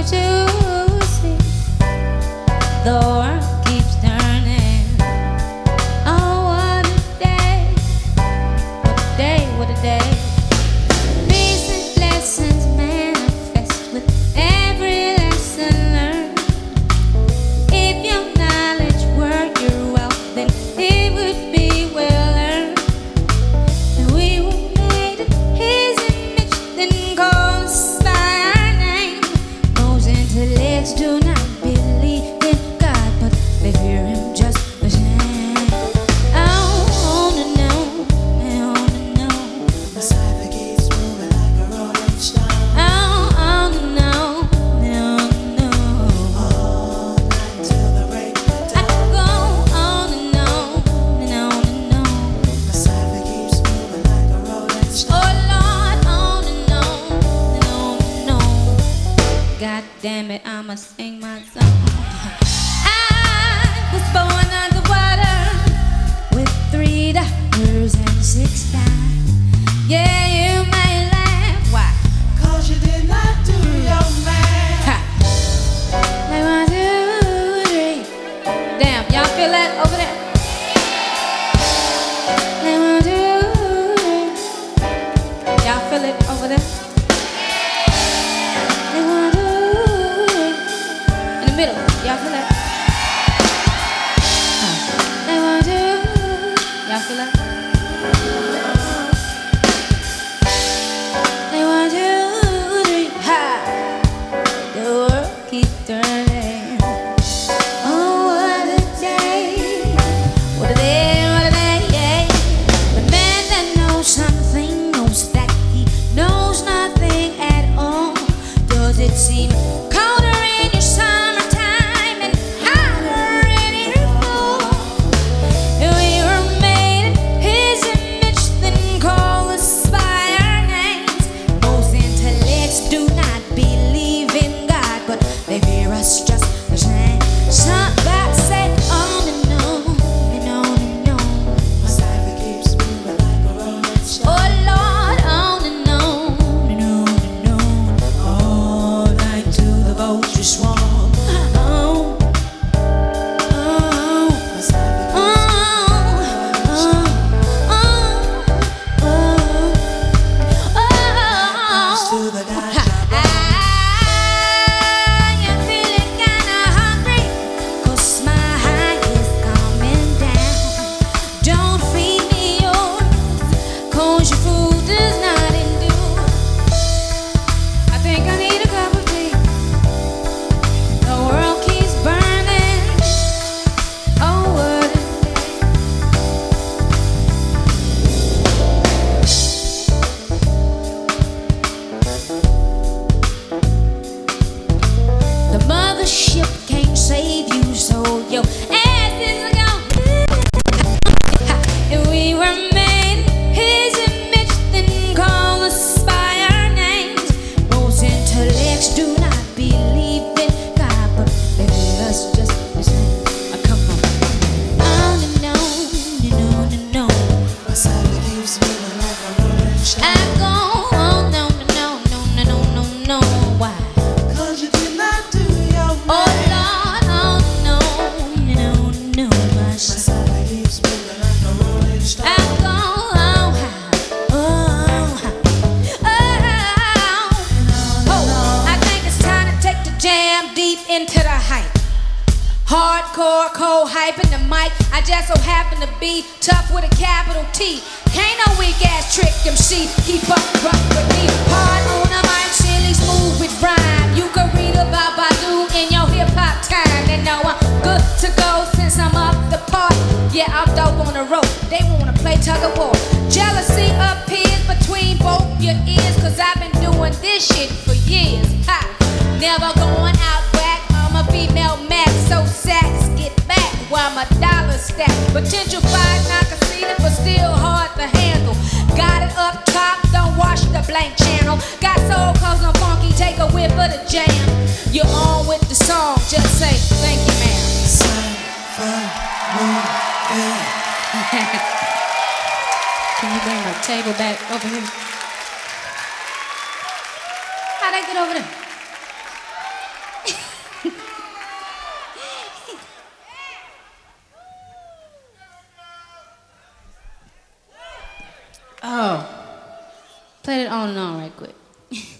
to see the world keeps turning. Oh, what a day, what a day, what a day. Peace and blessings manifest with every lesson learned. If your knowledge were your wealth, then it would be well earned. And we were made in His image, then called us by our name. Most intellects do not believe in God, but they fear Him just the same. Oh, no, no, no, no, no. The cipher keeps moving like a rolling stone. Oh, no, no, no. All night till the break of I dawn. could go on and on and on and on. The cipher keeps moving like a rolling stone. Oh Lord, on and on and on and on. God damn it, I'ma sing my song. I was born underwater with 3 daughters and 6 dimes. Yeah, you may laugh. Why? 'Cause you did not do your man. Ha. Like 1, 2, 3. Damn, y'all feel that over there? Like 1, 2, 3. Y'all feel it over there? Like 1, 2, 3. In the middle, y'all feel that? Like 1, 2. Y'all feel that? Like 1, 2, 3. Ha! The world keeps turning. Oh, what a day! What a day! What a day! Yeah. The man that knows something knows that he knows nothing at all. Does it seem colder in your summertime and hotter in your fall? We were made in His image, then call us by our names. Most intellects do not believe in God, but they fear us just the same. Somebody say on and on and on and on. The cipher keeps moving like a rolling stone. Oh Lord, on and on and on and on. All night till the vultures swarm. Oh, oh, The cipher keeps to the God job. I am feeling kinda hungry, 'cause my high is coming down. Don't feed me yours, 'cause your food does not endure. I think I need a cup of tea. The world keeps burning. Oh, what a The mothership can't save you, so your ass is gone. And we were made in His image, then call us by our names. Most intellects do not believe in God, but they feel us just the same. Come on and on and on. The cipher keeps moving like a rolling stone. I go on and on. Why? 'Cause you did not do your Oh man. Lord, on and on, my The son. cipher keeps moving like a rolling stone. I go on high, I think it's time to take the jam deep into the hype. Hardcore, cold hype in the mic. I just so happen to be tough with a capital T. Can't no weak ass trick MC. Keep up, rough with me. Hard on the mic, silly smooth with rhyme. You can read about Badu in your hip hop time. And know I'm good to go since I'm up the part. Yeah, I'm dope on the road. They wanna play tug of war. Jealousy appears between both your ears, 'cause I've been doing this shit for years. Ha! Never going out back. I'm a female max, so sacks get back while my dollars stack. Potential fight, not conceited, but still hard to handle. Got it up top, don't watch the blank channel. Got soul cause I'm funky, take a whiff of the jam. You're on with the song, just say thank you, ma'am. Cipher moving. Can you bring my table back over here? How'd I get over there? Oh. Play it on and on right quick.